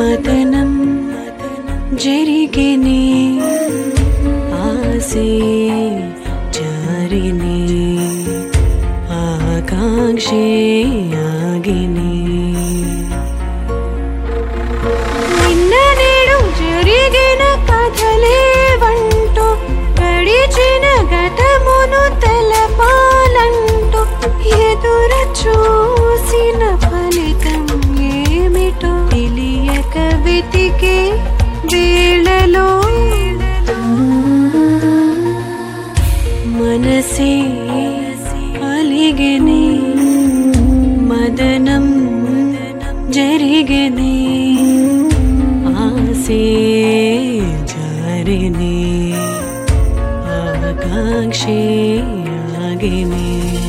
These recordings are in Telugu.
మదనం జరిగినే ఆసే జారినే ఆకాంక్షే ఆగినే నిన్న నేడు జరిగిన కథలేవంటూ గడిచిన గతమును తెలపాలంటూ ఎదుర చూసిన ఫలితం ఏమిటో తెలియక వెతికే వేళలో మనసే అలిగెనే మదనం జరిగెనే ఆసే జారినే ఆకాంక్షే ఆగినే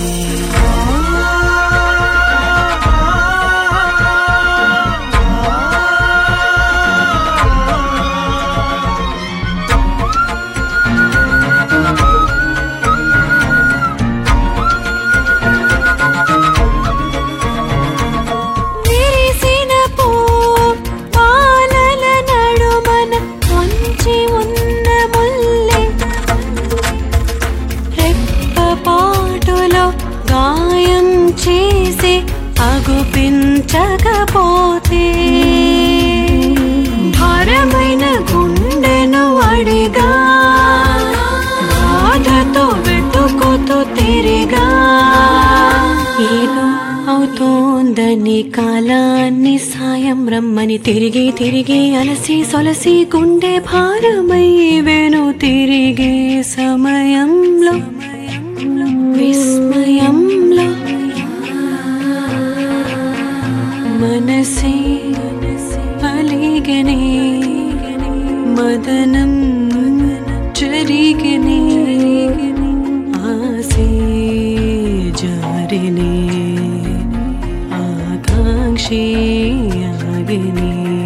గాయం చేసి అగుపించకపోతే భారమైన గుండెను అడిగా బాధతో వెతుకుతూ తిరిగా ఏదో అవుతోందని కాలాన్ని సాయం రమ్మని తిరిగి తిరిగి అలసి సొలసి గుండె భారమై వెను తిరిగే సమయంలో విస్మయంలో మనసే అలిగెనే మదనం జరిగినే ఆసే జారినే ఆకాంక్షే ఆగినే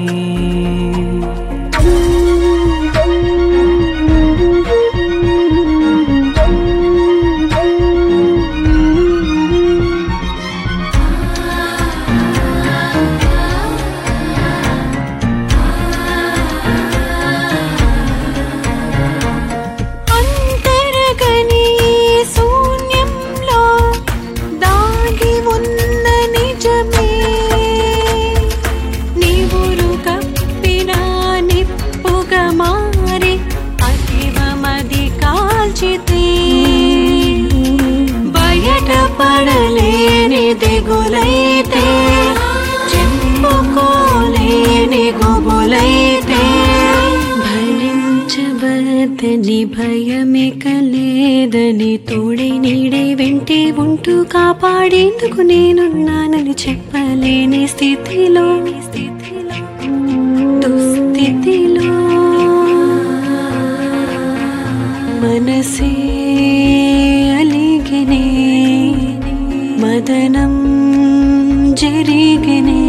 పడలేని దిగులైతే చెప్పుకోలేని గుబులైతే భరించబద్దని భయమిక లేదని తోడే నీడే వెంటే ఉంటూ కాపాడేందుకు నేనున్నానని చెప్పలేని స్థితిలో దుస్థితిలో మనసే అలిగినే మదనం జరిగినే